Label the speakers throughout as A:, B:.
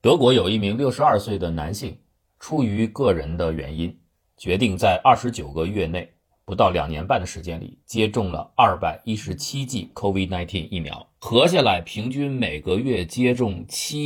A: 德国有一名62岁的男性，出于个人的原因，决定在29个月内，不到2年半的时间里，接种了217剂 COVID-19 疫苗，合下来平均每个月接种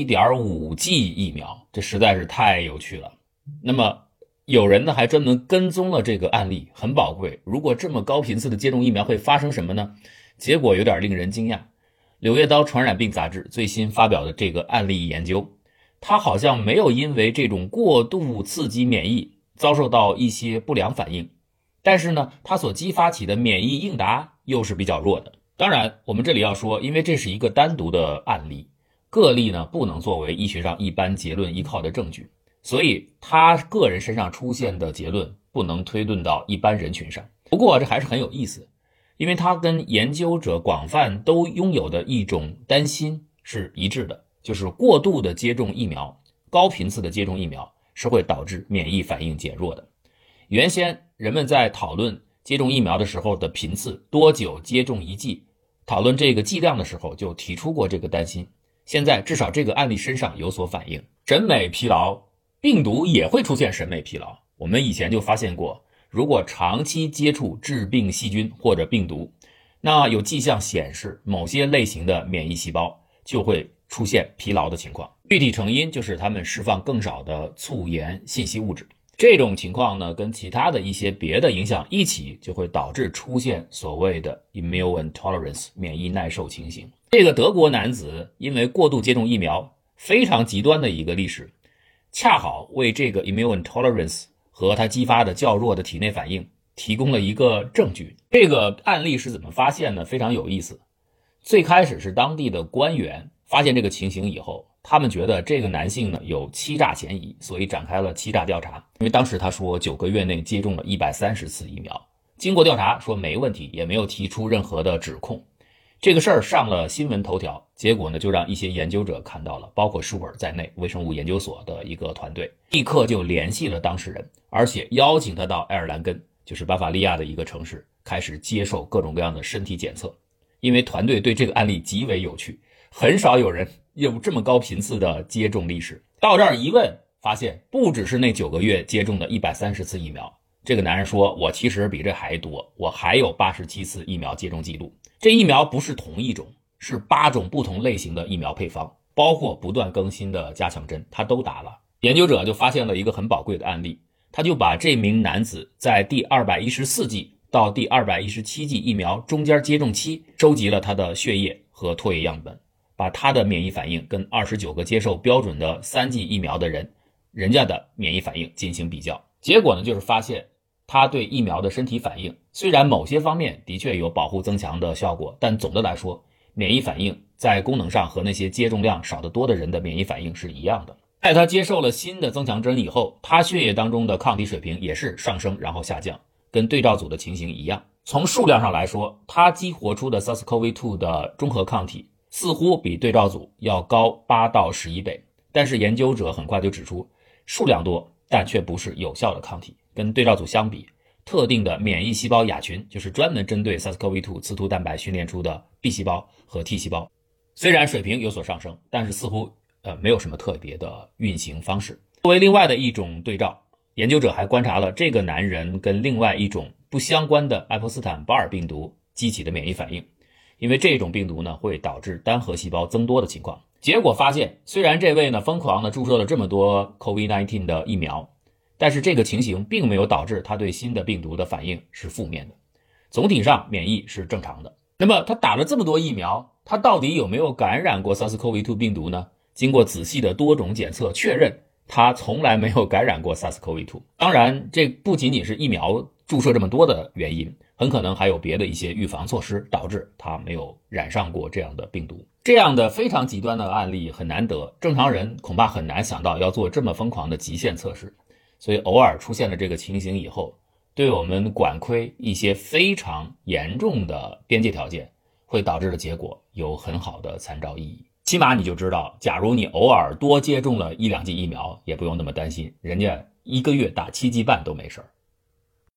A: 7.5 剂疫苗，这实在是太有趣了。那么有人呢还专门跟踪了这个案例，很宝贵。如果这么高频次的接种疫苗会发生什么呢？结果有点令人惊讶。柳叶刀传染病杂志最新发表的这个案例研究，它好像没有因为这种过度刺激免疫遭受到一些不良反应，但是呢，它所激发起的免疫应答又是比较弱的。当然，我们这里要说，因为这是一个单独的案例，个例呢不能作为医学上一般结论依靠的证据，所以他个人身上出现的结论不能推论到一般人群上。不过这还是很有意思，因为它跟研究者广泛都拥有的一种担心是一致的，就是过度的接种疫苗，高频次的接种疫苗是会导致免疫反应减弱的。原先人们在讨论接种疫苗的时候的频次，多久接种一剂，讨论这个剂量的时候就提出过这个担心。现在至少这个案例身上有所反应。审美疲劳，病毒也会出现审美疲劳。我们以前就发现过，如果长期接触致病细菌或者病毒，那有迹象显示某些类型的免疫细胞就会出现疲劳的情况。具体成因就是它们释放更少的促炎信息物质。这种情况呢，跟其他的一些别的影响一起，就会导致出现所谓的 immune intolerance 免疫耐受情形。这个德国男子因为过度接种疫苗，非常极端的一个历史，恰好为这个 immune intolerance 和它激发的较弱的体内反应提供了一个证据。这个案例是怎么发现呢？非常有意思。最开始是当地的官员发现这个情形以后，他们觉得这个男性呢有欺诈嫌疑，所以展开了欺诈调查。因为当时他说9个月内接种了130次疫苗，经过调查说没问题，也没有提出任何的指控。这个事儿上了新闻头条，结果呢就让一些研究者看到了，包括舒尔在内微生物研究所的一个团队，立刻就联系了当事人，而且邀请他到爱尔兰根，就是巴伐利亚的一个城市，开始接受各种各样的身体检测。因为团队对这个案例极为有趣，很少有人有这么高频次的接种历史。到这儿一问，发现不只是那9个月接种的130次疫苗，这个男人说，我其实比这还多，我还有87次疫苗接种记录。这疫苗不是同一种，是8种不同类型的疫苗配方，包括不断更新的加强针，他都打了。研究者就发现了一个很宝贵的案例，他就把这名男子在第214剂到第217剂疫苗中间接种期收集了他的血液和唾液样本，把他的免疫反应跟29个接受标准的3剂疫苗的人家的免疫反应进行比较。结果呢，就是发现他对疫苗的身体反应虽然某些方面的确有保护增强的效果，但总的来说，免疫反应在功能上和那些接种量少得多的人的免疫反应是一样的。在他接受了新的增强针以后，他血液当中的抗体水平也是上升然后下降，跟对照组的情形一样。从数量上来说，他激活出的 SARS-CoV-2 的中和抗体似乎比对照组要高8到11倍，但是研究者很快就指出，数量多但却不是有效的抗体。跟对照组相比，特定的免疫细胞亚群，就是专门针对 SARS-CoV-2 刺突蛋白训练出的 B 细胞和 T 细胞，虽然水平有所上升，但是似乎没有什么特别的运行方式。作为另外的一种对照，研究者还观察了这个男人跟另外一种不相关的爱泼斯坦保尔病毒激起的免疫反应，因为这种病毒呢会导致单核细胞增多的情况。结果发现，虽然这位呢疯狂的注射了这么多 COVID-19 的疫苗，但是这个情形并没有导致他对新的病毒的反应是负面的，总体上免疫是正常的。那么他打了这么多疫苗，他到底有没有感染过 SARS-CoV-2 病毒呢？经过仔细的多种检测确认，他从来没有感染过 SARS-CoV-2。当然，这不仅仅是疫苗注射这么多的原因，很可能还有别的一些预防措施导致他没有染上过这样的病毒。这样的非常极端的案例很难得，正常人恐怕很难想到要做这么疯狂的极限测试。所以偶尔出现了这个情形以后，对我们管窥一些非常严重的边界条件会导致的结果有很好的参照意义。起码你就知道，假如你偶尔多接种了1-2剂疫苗，也不用那么担心，人家1个月打7剂半都没事儿。